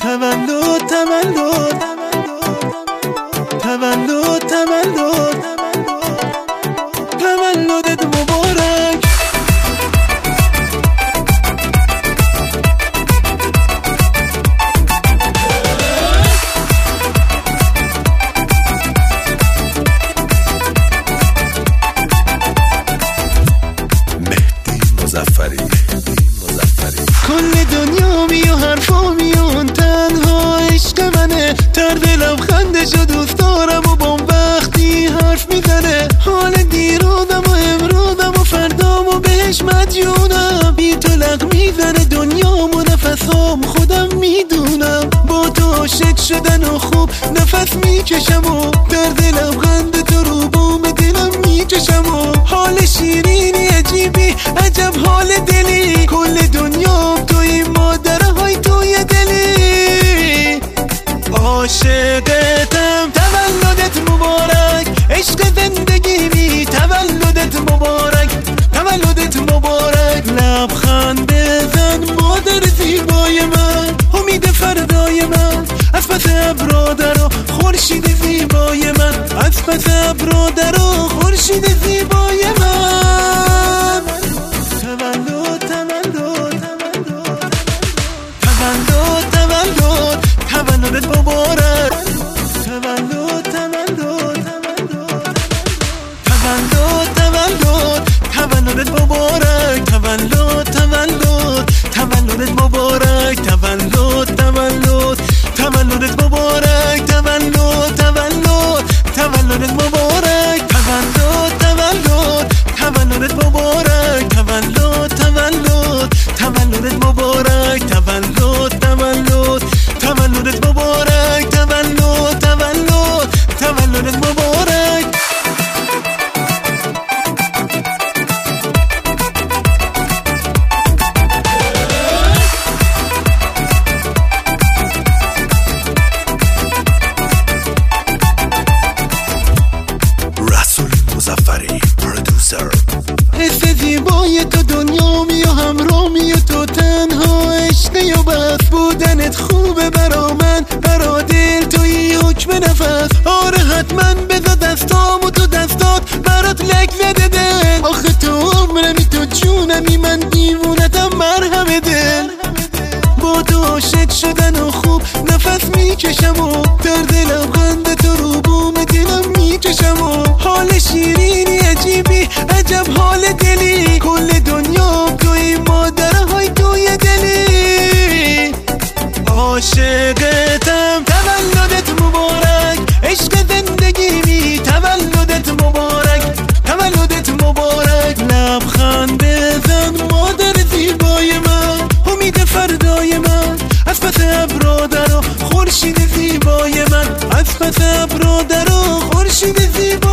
تولد تولد تولد تولد تولدت مبارک. مظفری کل دنیا می و حرفا میون تنها عشق منه، طرز لبخندش رو دوست دارم و با وقتی حرف میزنه. حال دیروزم و امروزم و فردام و بهش مدیونم، بی تو لغ میزنه دنیام و نفسام خودم میدونم. با تو عاشق شدن و خوب نفس میکشم و طرز لبخند تو رو بوم دلم میکشم و حال شیرینی عجیبی عجب حال دلی. کل دنیا توی مادرهای توی دلی، عاشقتم. تولدت مبارک عشق زندگیمی، تولدت مبارک تولدت مبارک. لبخند بزن مادر زیبای من، امید فردای من، از پس ابرا درو خورشید زیبای من، از پس ابرا درو خورشید زیبای من. تولد تولد تولد تولد تولدت مبارک. تولد تولد تولد تولد تولدت مبارک. تولد تولد تولدت مبارک. تولد تولد تولدت مبارک. تولد تولد تولدت مبارک. تولد تولد تولدت مبارک. تولد تولد تولدت مبارک. تولد تولد تولدت مبارک. تولد تولد تولدت مبارک. رسول مظفری پرودوسر. حس زیبای تو دنیامی و همرامی و تو تنها عشق و بس بودنت خوبه برا من، برا دل توی حکم نفس. آره حتما بذار دستام و تو دستات برات لک زده دل. آخه تو عمرمی تو جونمی من دیوونتم مرهم دل. با تو عاشق شدن و خوب نفس میکشم و درد لبخند تو رو بوم دلم میکشم و حال شیرینی عجیبی عجب حال دلی. کل دنیا توی مادرهای توی دلی، عاشقتم. تولدت مبارک عشق زندگیمی، تولدت مبارک تولدت مبارک. لبخند بزن مادر زیبای من، امید فردای من، از پس ابرا درو خورشید زیبای من، از پس ابرا درو خورشید زیبای